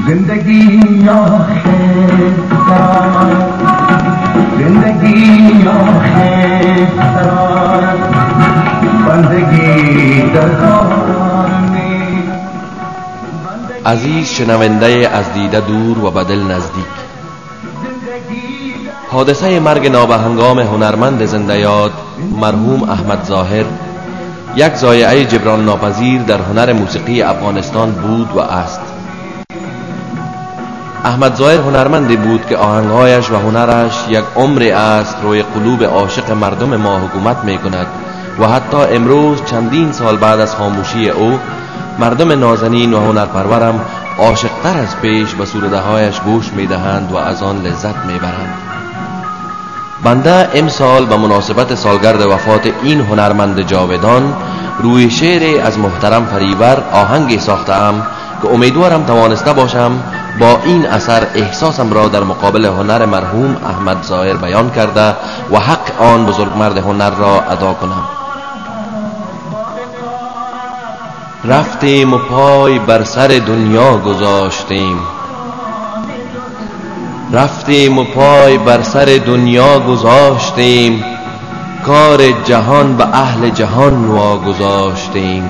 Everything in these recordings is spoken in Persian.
زندگی آخر زندگی آخر بندگی در عزیز شنونده از دیده دور و بدل نزدیک، حادثه مرگ نابهنگام هنرمند زنده یاد مرحوم احمد ظاهر یک ضایعه جبران ناپذیر در هنر موسیقی افغانستان بود و است. احمد ظاهر هنرمندی بود که آهنگهایش و هنرش یک عمری است روی قلوب عاشق مردم ما حکومت می کند و حتی امروز چندین سال بعد از خاموشی او مردم نازنین و هنرپرورم عاشق‌تر از پیش به سروده هایش گوش می دهند و از آن لذت می برند. بنده امسال به مناسبت سالگرد وفات این هنرمند جاودان روی شعری از محترم فریبر آهنگی ساختم که امیدوارم توانسته باشم با این اثر احساسم را در مقابل هنر مرحوم احمد ظاهر بیان کرده و حق آن بزرگمرد هنر را ادا کنم. رفتیم و پای بر سر دنیا گذاشتیم، رفتیم و پای بر سر دنیا گذاشتیم، کار جهان به اهل جهان واگذاشتیم.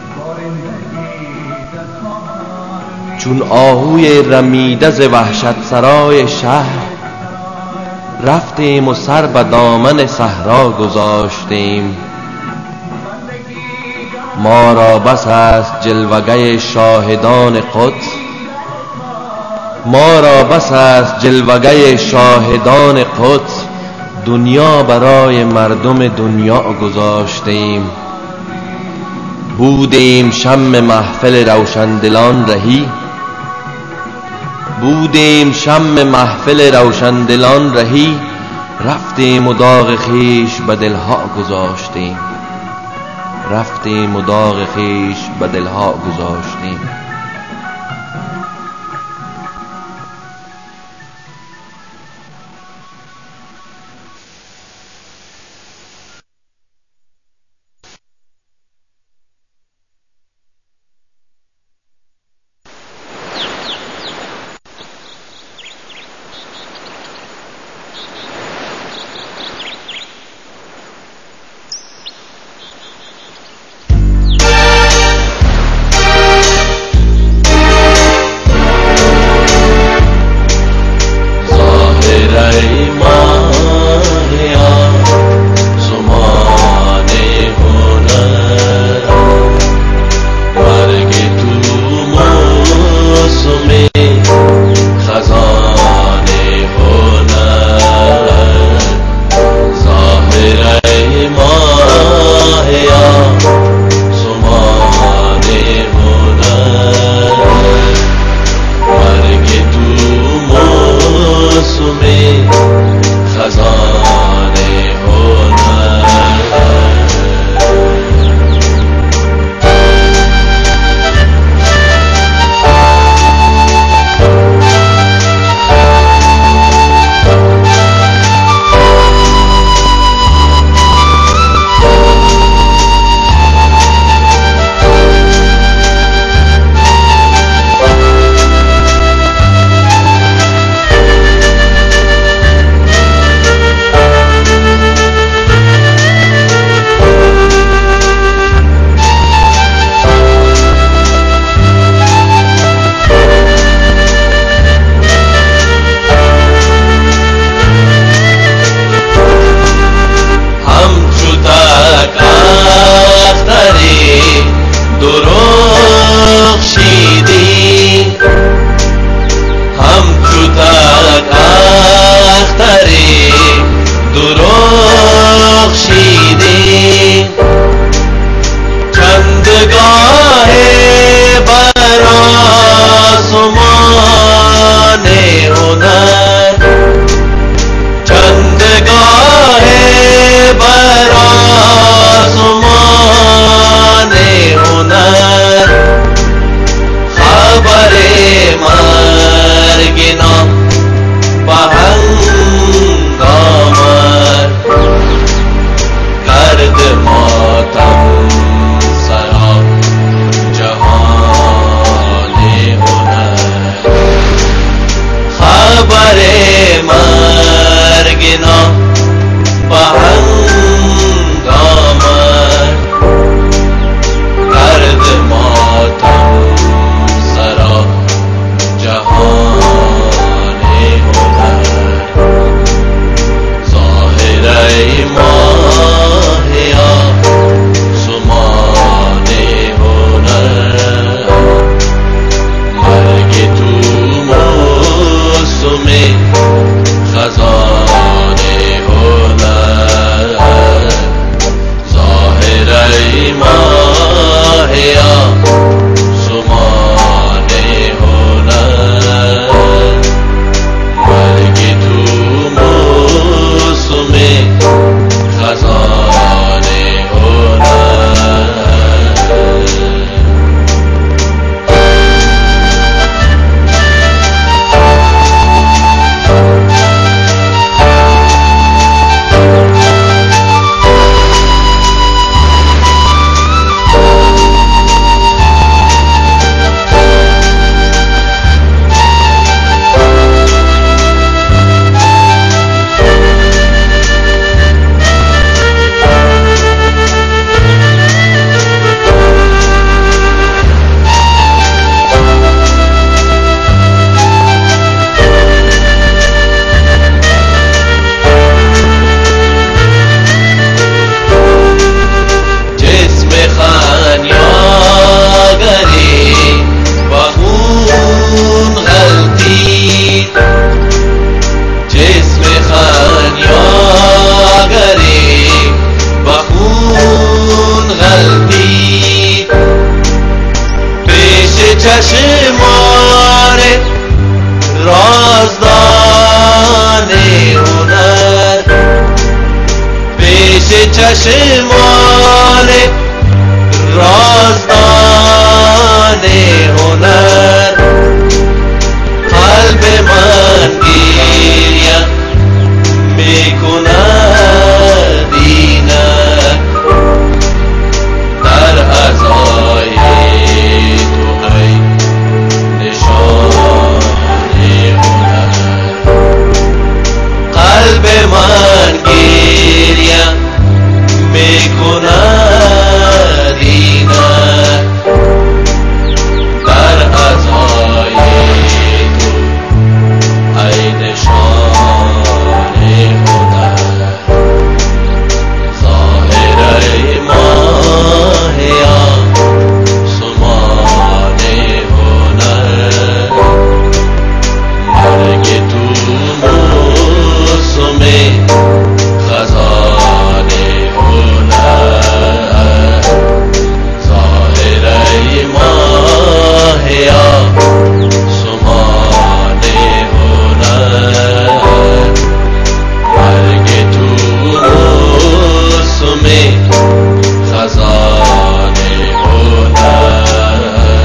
چون آهوی رمیده ز وحشت سرای شهر، رفتیم و سر به دامن صحرا گذاشتیم. ما را بس است جلوگه شاهدان قدس، ما را بس است جلوگه شاهدان قدس، دنیا برای مردم دنیا گذاشتیم. بودیم شمع محفل روشندلان رهی، بودیم شمع محفل روشندلان رهی، رفتیم و داغ خیش به دلها گذاشتیم، رفتیم و داغ خیش به دلها گذاشتیم. چشمان رازدان هنر قلب من گریه میکند اینک در ازای تو ای نشان هنر قلب من گریه میکند اینک در ازای تو ای نشان هنر ظاهره ماهیا سمان هنر مرگ تو موسم خزان هنر ظاهره ماهیا سمان هنر مرگ تو موسم خزان هنر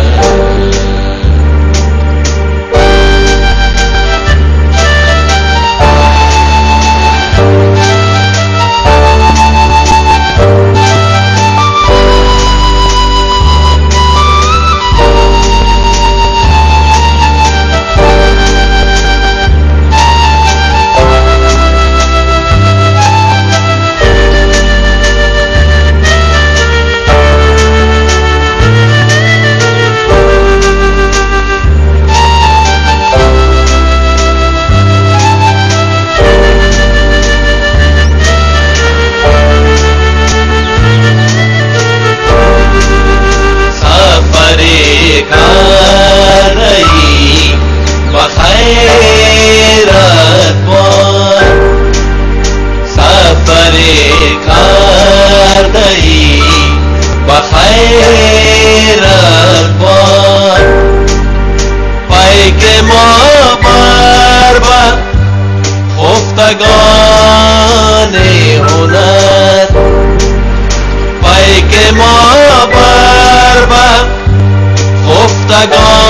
خفتگان هنر پیک ما بر خفتگان